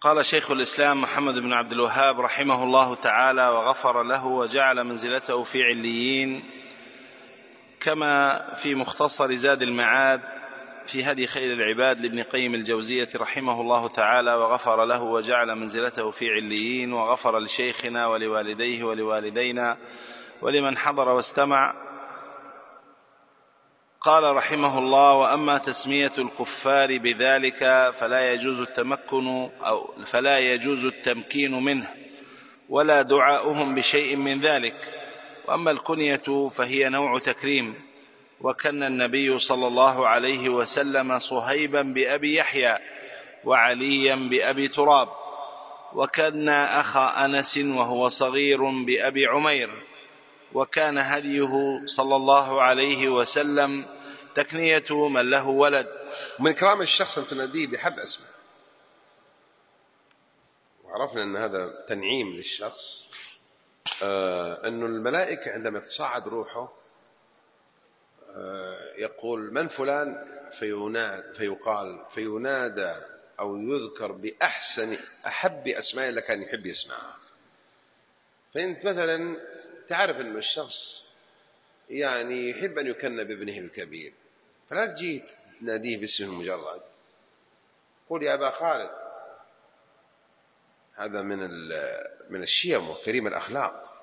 قال شيخ الإسلام محمد بن عبد الوهاب رحمه الله تعالى وغفر له وجعل منزلته في عليين، كما في مختصر زاد المعاد في هدي خير العباد لابن قيم الجوزية رحمه الله تعالى وغفر له وجعل منزلته في عليين، وغفر لشيخنا ولوالديه ولوالدينا ولمن حضر واستمع. قال رحمه الله: وأما تسمية الكفار بذلك فلا يجوز التمكين منه ولا دعاؤهم بشيء من ذلك. وأما الكنية فهي نوع تكريم، وكن النبي صلى الله عليه وسلم صهيبا بأبي يحيى وعليا بأبي تراب، وكن أخا أنس وهو صغير بأبي عمير، وكان هديه صلى الله عليه وسلم تكنية من له ولد. من إكرام الشخص أن تناديه بحب اسمه، وعرفنا أن هذا تنعيم للشخص. أن الملائكة عندما تصعد روحه يقول: من فلان؟ فينادى أو يذكر بأحسن أحب أسماء اللي كان يحب يسمعها. فأنت مثلا تعرف أن الشخص يعني يحب أن يكن بابنه الكبير، فلا تجي تناديه باسمه المجرد، قول: يا أبا خالد. هذا من الشيم وكريم الأخلاق،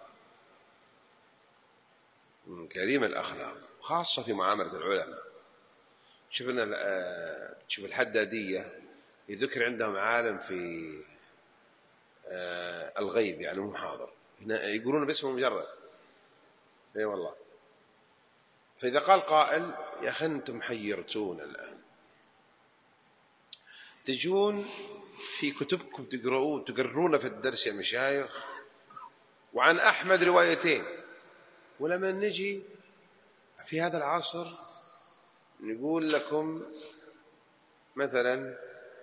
من كريم الأخلاق، خاصة في معاملة العلماء. شوف الحدادية يذكر عندهم عالم في الغيب، يعني مو حاضر، يقولون باسمه مجرد. اي والله. فإذا قال قائل: يا أخي أنتم حيرتون الآن، تجون في كتبكم تقرون في الدرس يا مشايخ وعن أحمد روايتين، ولما نجي في هذا العصر نقول لكم مثلا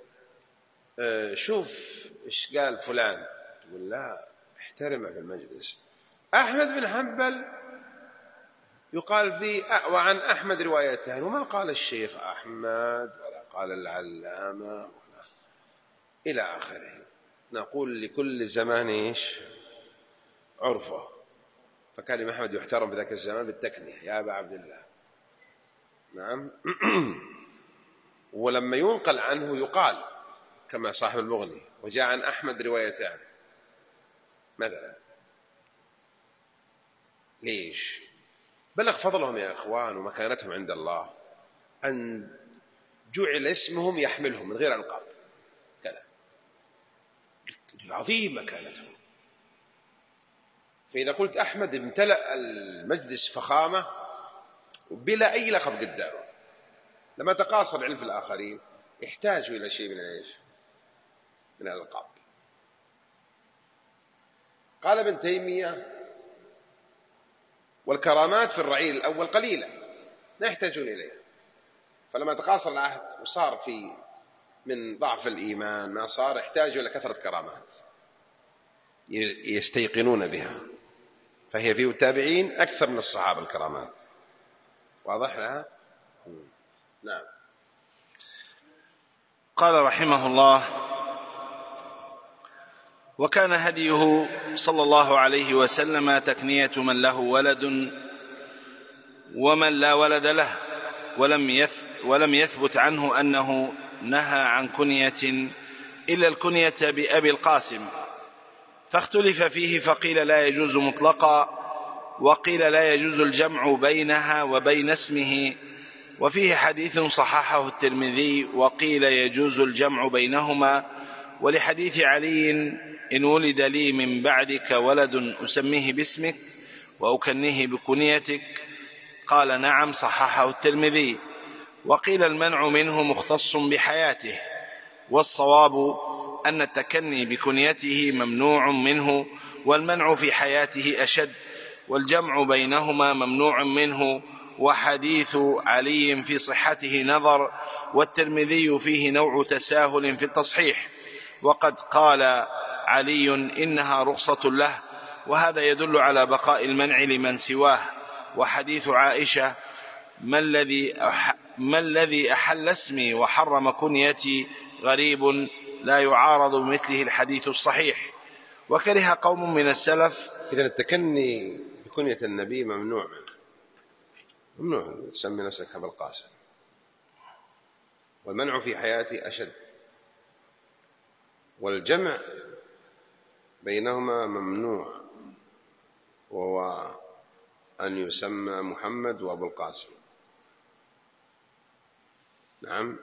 شوف إيش قال فلان، تقول: لا، احترمه في المجلس. أحمد بن حنبل يقال فيه وعن أحمد روايتان، وما قال الشيخ أحمد ولا قال العلامة ولا إلى آخره. نقول لكل زمان إيش عرفه، فكان أحمد يحترم في ذاك الزمان بالتكنية: يا أبا عبد الله. نعم. ولما ينقل عنه يقال كما صاحب المغني: وجاء عن أحمد روايتان مثلا. ليش؟ بلغ فضلهم يا إخوان ومكانتهم عند الله أن جعل اسمهم يحملهم من غير ألقاب، كذا عظيم مكانتهم. فإذا قلت أحمد امتلأ المجلس فخامة بلا أي لقب قدامه. لما تقاصر العلم في الآخرين يحتاجوا إلى شيء من إيش؟ من الألقاب. قال ابن تيمية: والكرامات في الرعيل الأول قليلة لا يحتاجون إليها، فلما تقاصر العهد وصار في من ضعف الإيمان ما صار، يحتاجوا إلى كثرة كرامات يستيقنون بها، فهي في التابعين أكثر من الصحابة الكرامات. واضح لها؟ نعم. قال رحمه الله: وكان هديه صلى الله عليه وسلم تكنية من له ولد ومن لا ولد له، ولم يثبت عنه أنه نهى عن كنية إلا الكنية بأبي القاسم، فاختلف فيه، فقيل لا يجوز مطلقا، وقيل لا يجوز الجمع بينها وبين اسمه، وفيه حديث صححه الترمذي، وقيل يجوز الجمع بينهما، ولحديث علي: إن ولد لي من بعدك ولد أسميه باسمك وأكنيه بكنيتك، قال: نعم، صححه الترمذي. وقيل المنع منه مختص بحياته، والصواب أن التكني بكنيته ممنوع منه، والمنع في حياته أشد، والجمع بينهما ممنوع منه. وحديث علي في صحته نظر، والترمذي فيه نوع تساهل في التصحيح، وقد قال علي: إنها رخصة له، وهذا يدل على بقاء المنع لمن سواه. وحديث عائشة: ما الذي أحل اسمي وحرم كنيتي غريب، لا يعارض بمثله الحديث الصحيح. وكره قوم من السلف. إذن التكني بكنية النبي ممنوع منه، ممنوع تسمي نفسك أبا القاسم، والمنع في حياتي أشد، والجمع بينهما ممنوع، وهو أن يسمى محمد وأبو القاسم. نعم.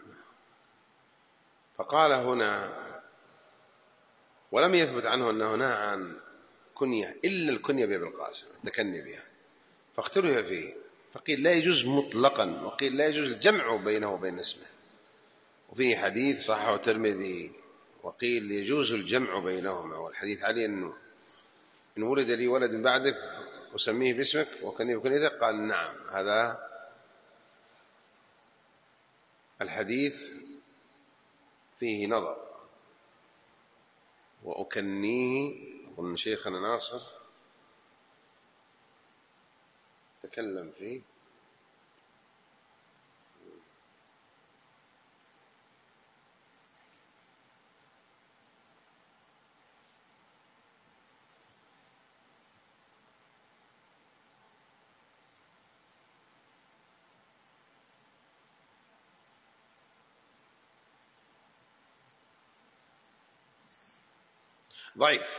فقال هنا ولم يثبت عنه أنه نهى عن كنية إلا الكنية بأبي القاسم، التكني بها، فاختلف فيه، فقيل لا يجوز مطلقا، وقيل لا يجوز الجمع بينه وبين اسمه، وفيه حديث صححه الترمذي وقيل يجوز الجمع بينهما، والحديث عليه أنه إن ولد لي ولد من بعدك أسميه باسمك وكنيه بكنيتك، قال نعم. هذا الحديث فيه نظر، وأكنيه، أظن شيخنا ناصر تكلم فيه، ضعيف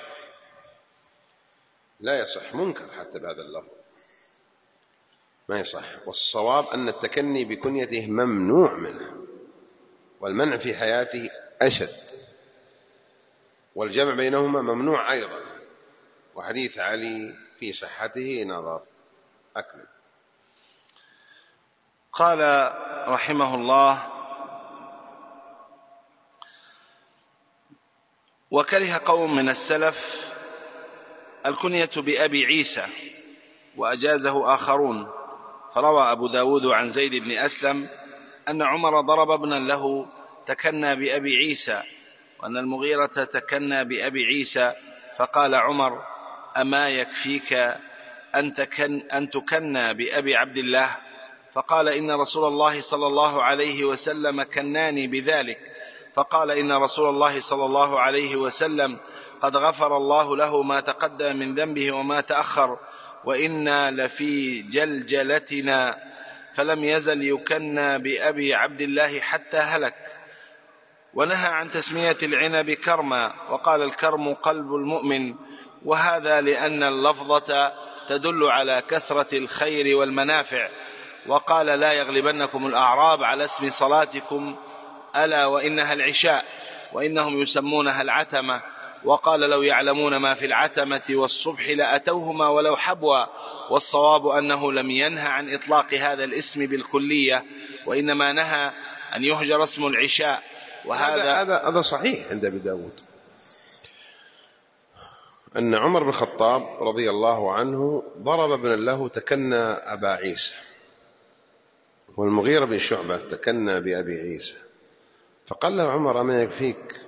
لا يصح، منكر حتى بهذا اللفظ ما يصح. والصواب أن التكني بكنيته ممنوع منه، والمنع في حياته أشد، والجمع بينهما ممنوع أيضا، وحديث علي في صحته نظر. أكمل. قال رحمه الله: وكره قوم من السلف الكنية بأبي عيسى وأجازه آخرون، فروى أبو داود عن زيد بن أسلم أن عمر ضرب ابنا له تكنى بأبي عيسى، وأن المغيرة تكنى بأبي عيسى، فقال عمر: أما يكفيك أن تكنى بأبي عبد الله؟ فقال: إن رسول الله صلى الله عليه وسلم كناني بذلك. فقال: إن رسول الله صلى الله عليه وسلم قد غفر الله له ما تقدم من ذنبه وما تأخر، وإنا لفي جلجلتنا، فلم يزل يكنى بأبي عبد الله حتى هلك. ونهى عن تسمية العنب كرما، وقال: الكرم قلب المؤمن، وهذا لأن اللفظة تدل على كثرة الخير والمنافع. وقال: لا يغلبنكم الأعراب على اسم صلاتكم، ألا وإنها العشاء، وإنهم يسمونها العتمة. وقال: لو يعلمون ما في العتمة والصبح لأتوهما ولو حبوا. والصواب أنه لم ينهى عن إطلاق هذا الاسم بالكلية، وإنما نهى أن يهجر اسم العشاء. هذا صحيح عند أبي داود أن عمر بن الخطاب رضي الله عنه ضرب ابنا له تكنى أبا عيسى، والمغيرة بن شعبة تكنى بأبي عيسى، فقال له عمر: أما يكفيك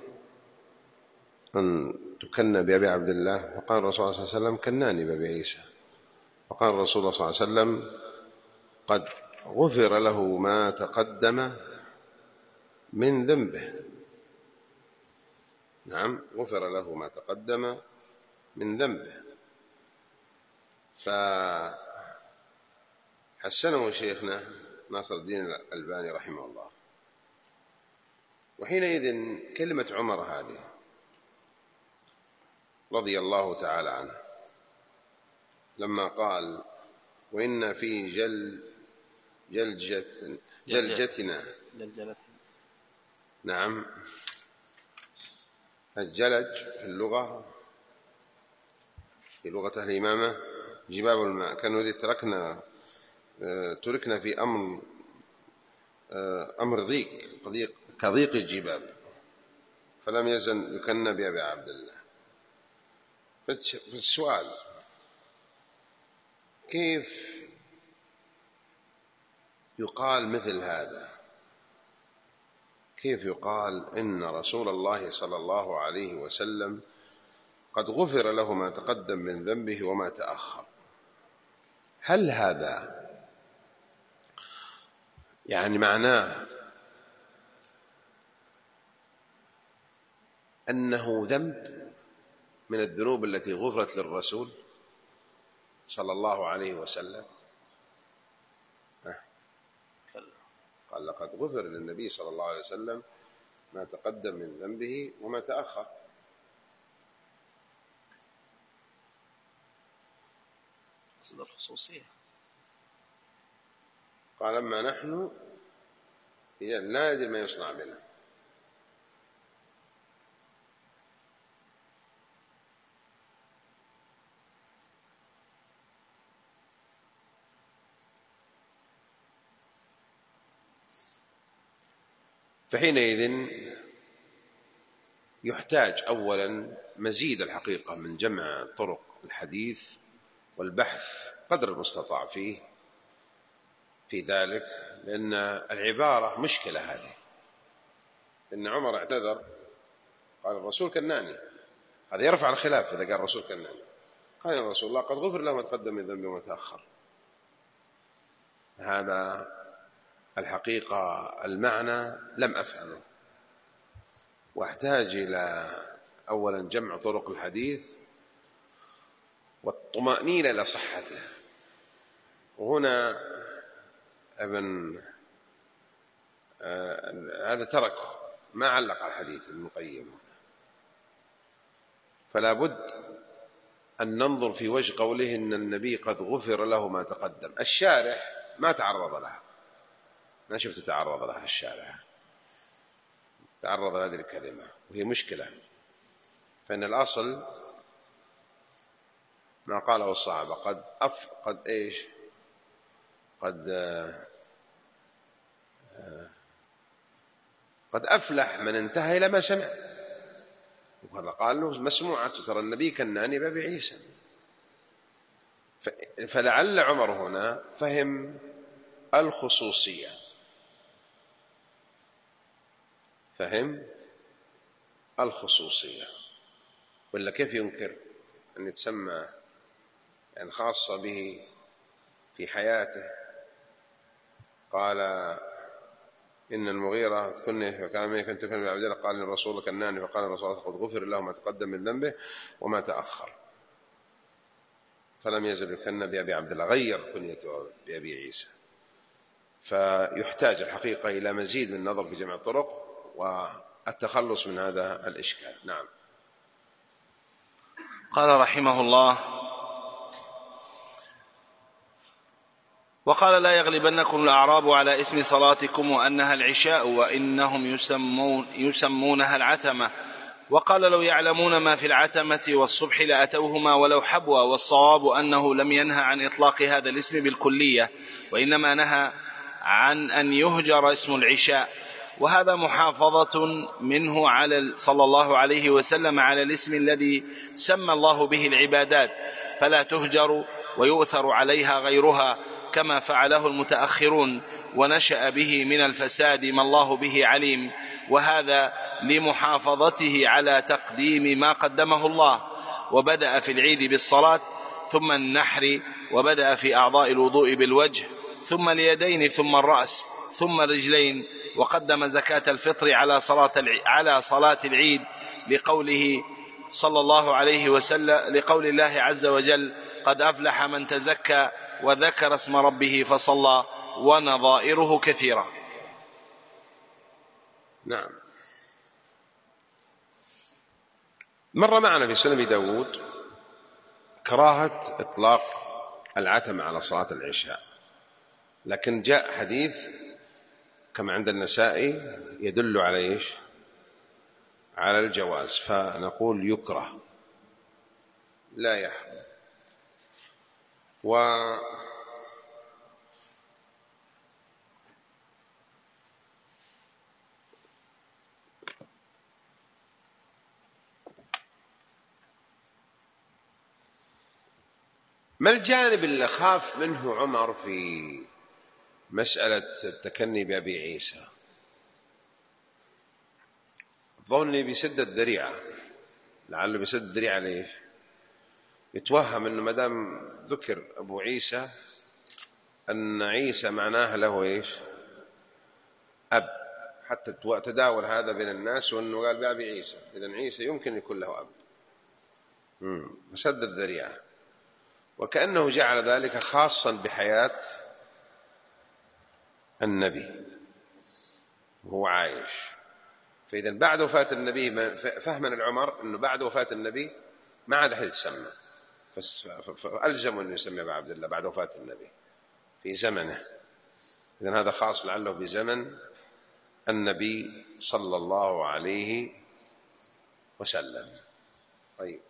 أن تكنى بأبي عبد الله؟ وقال الرسول صلى الله عليه وسلم: كناني بأبي عيسى. وقال الرسول صلى الله عليه وسلم: قد غفر له ما تقدم من ذنبه. نعم، غفر له ما تقدم من ذنبه. فحسنه شيخنا ناصر الدين الألباني رحمه الله. وحينئذ كلمة عمر هذه رضي الله تعالى عنه لما قال: وإن في جلجتنا. نعم، الجلج في اللغة، في لغة أهل الإمامة جباب الماء. كانوا يريد تركنا في أمر ضيق كضيق الجباب، فلم يزل يكنى بأبي عبد الله. في السؤال: كيف يقال مثل هذا؟ كيف يقال إن رسول الله صلى الله عليه وسلم قد غفر له ما تقدم من ذنبه وما تأخر؟ هل هذا يعني معناه أنه ذنب من الذنوب التي غفرت للرسول صلى الله عليه وسلم؟ قال لقد غفر للنبي صلى الله عليه وسلم ما تقدم من ذنبه وما تأخر. أصل الخصوصية. قال أما نحن لا ندري ما يصنع بنا. فحينئذ يحتاج أولا مزيد الحقيقة من جمع طرق الحديث والبحث قدر المستطاع في ذلك، لأن العبارة مشكلة هذه. إن عمر اعتذر قال الرسول كناني، هذا يرفع الخلاف إذا قال الرسول كناني. قال يا رسول الله قد غفر له ما تقدم من ذنبه وما تأخر. هذا الحقيقة المعنى لم أفهمه، واحتاج إلى أولا جمع طرق الحديث والطمأنينة إلى صحته. وهنا هذا تركه، ما علق على الحديث ابن القيم هنا. فلا بد أن ننظر في وجه قوله إن النبي قد غفر له ما تقدم. الشارح ما تعرض لها، ما شفت تعرض لها الشارع، تعرض لهذه الكلمة وهي مشكلة. فإن الأصل ما قاله الصحابة قد أفلح من انتهى إلى ما سمع. وهذا قال له مسموعة، ترى النبي كناني بأبي عيسى. فلعل عمر هنا فهم الخصوصية، ولا كيف ينكر أن يتسمى يعني خاصة به في حياته؟ قال إن المغيرة كني فكان كنت كان عبد الله قال الرسول كناني، فقال الرسول قد غفر له ما تقدم من ذنبه وما تأخر، فلم يزل يكنى بأبي عبد الله، غير كنيته بأبي عيسى. فيحتاج الحقيقة إلى مزيد من النظر في جمع الطرق والتخلص من هذا الإشكال. نعم. قال رحمه الله: وقال لا يغلبنكم الأعراب على اسم صلاتكم وأنها العشاء وإنهم يسمونها العتمة. وقال لو يعلمون ما في العتمة والصبح لأتوهما ولو حبوا. والصواب أنه لم ينهى عن إطلاق هذا الاسم بالكلية، وإنما نهى عن أن يهجر اسم العشاء، وهذا محافظة منه صلى الله عليه وسلم على الاسم الذي سمى الله به العبادات، فلا تهجر ويؤثر عليها غيرها كما فعله المتأخرون، ونشأ به من الفساد ما الله به عليم، وهذا لمحافظته على تقديم ما قدمه الله. وبدأ في العيد بالصلاة ثم النحر، وبدأ في أعضاء الوضوء بالوجه ثم اليدين ثم الرأس ثم الرجلين، وقدم زكاة الفطر على صلاة العيد لقوله صلى الله عليه وسلم، لقول الله عز وجل: قد أفلح من تزكى وذكر اسم ربه فصلى، ونظائره كثيرة. نعم. مر معنا في سنن داود كراهة إطلاق العتمة على صلاة العشاء، لكن جاء حديث كما عند النسائي يدل على إيش؟ على الجواز، فنقول يكره لا يحرم. ما الجانب اللي خاف منه عمر في مسألة التكني بأبي عيسى؟ ظني بيسد الذريعة، لعله بيسد الذريعة. ليش؟ يتوهم أنه مدام ذكر أبو عيسى أن عيسى معناها له إيش؟ أب، حتى تداول هذا بين الناس، وأنه قال بأبي عيسى، إذن عيسى يمكن يكون له أب. مسد الذريعة، وكأنه جعل ذلك خاصا بحياة النبي وهو عايش. فإذا بعد وفاة النبي فهما العمر أنه بعد وفاة النبي ما عاد أحد يتسمى، فألزموا أن يسمى أبا عبد الله بعد وفاة النبي في زمنه. إذن هذا خاص لعله بزمن النبي صلى الله عليه وسلم. طيب.